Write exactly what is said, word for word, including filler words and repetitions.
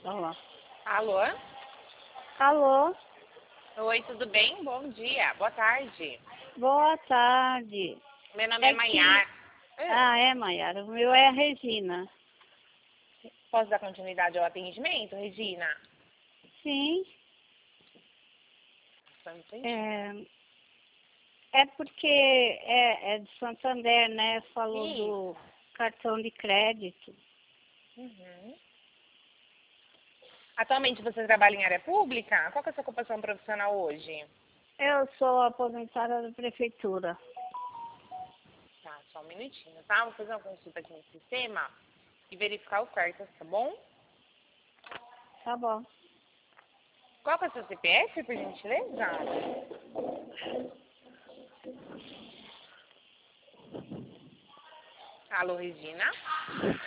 Olá. Alô? Alô? Oi, tudo bem? Bom dia, boa tarde. Boa tarde. Meu nome é, É Maiara. que... Ah, é, Maiara. O meu é a Regina. Posso dar continuidade ao atendimento, Regina? Sim. Só um instantinho. É, é porque é, é de Santander, né? Falou Sim. do cartão de crédito. Uhum. Atualmente você trabalha em área pública? Qual que é a sua ocupação profissional hoje? Eu sou aposentada da prefeitura. Tá, só um minutinho, tá? Vou fazer uma consulta aqui no sistema e verificar ofertas, tá bom? Tá bom. Qual que é o seu C P F, por gentileza? Alô, Regina?